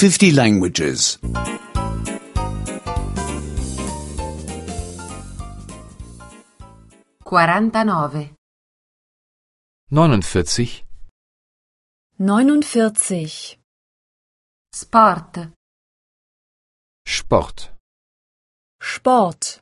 50 languages. 49. 49. 49. Sport. Sport. Sport.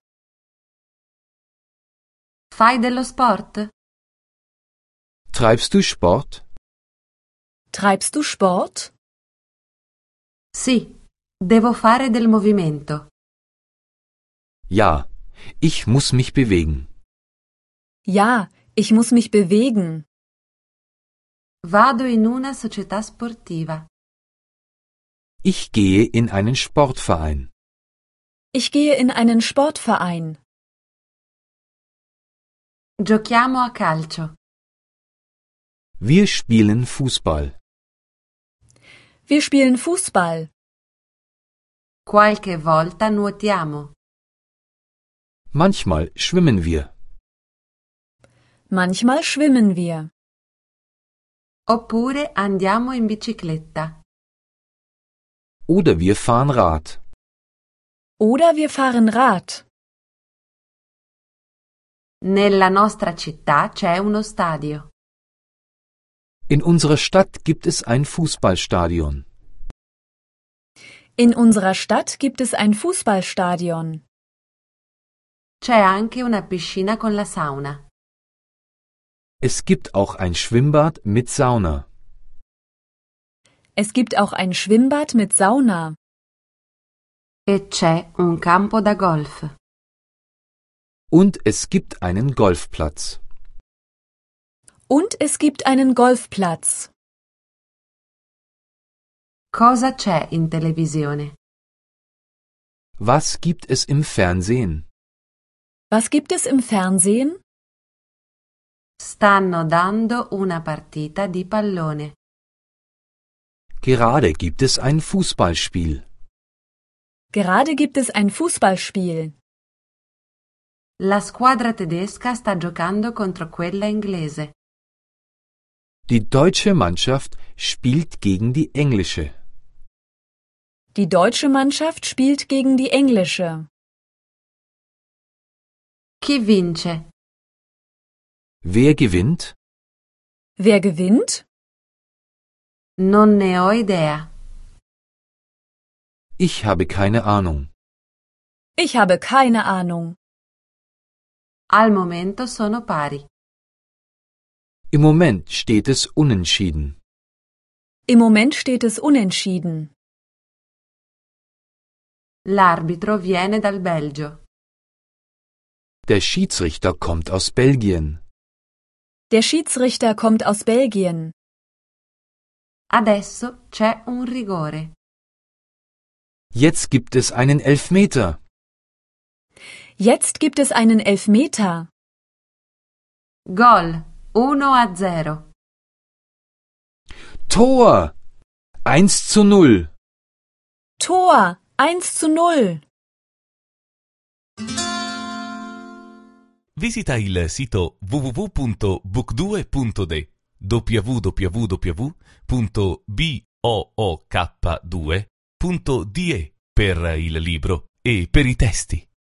Fai dello sport? Treibst du Sport? Treibst du Sport? Sì, devo fare del movimento. Ja, ich muss mich bewegen. Ja, ich muss mich bewegen. Vado in una società sportiva. Ich gehe in einen Sportverein. Ich gehe in einen Sportverein. Giochiamo a calcio. Wir spielen Fußball. Wir spielen Fußball. Qualche volta nuotiamo. Manchmal schwimmen wir. Manchmal schwimmen wir. Oppure andiamo in bicicletta. Oder wir fahren Rad. Oder wir fahren Rad. Nella nostra città c'è uno stadio. In unserer Stadt gibt es ein Fußballstadion. In unserer Stadt gibt es ein Fußballstadion. C'è anche una piscina con la sauna. Es gibt auch ein Schwimmbad mit Sauna. Es gibt auch ein Schwimmbad mit Sauna. E c'è un campo da golf. Und es gibt einen Golfplatz. Und es gibt einen Golfplatz. Cosa c'è in televisione? Was gibt es im Fernsehen? Was gibt es im Fernsehen? Stanno dando una partita di pallone. Gerade gibt es ein Fußballspiel. Gerade gibt es ein Fußballspiel. La squadra tedesca sta giocando contro quella inglese. Die deutsche Mannschaft spielt gegen die englische. Die deutsche Mannschaft spielt gegen die englische. Chi vince? Wer gewinnt? Wer gewinnt? Non ne ho idea. Ich habe keine Ahnung. Ich habe keine Ahnung. Al momento sono pari. Im Moment steht es unentschieden. Im Moment steht es unentschieden. L'arbitro viene dal Belgio. Der Schiedsrichter kommt aus Belgien. Der Schiedsrichter kommt aus Belgien. Adesso c'è un rigore. Jetzt gibt es einen Elfmeter. Jetzt gibt es einen Elfmeter. Gol 1-0. Tor! 1:0. Tor 1:0. Visita il sito www.book2.de www.book2.de per il libro e per i testi.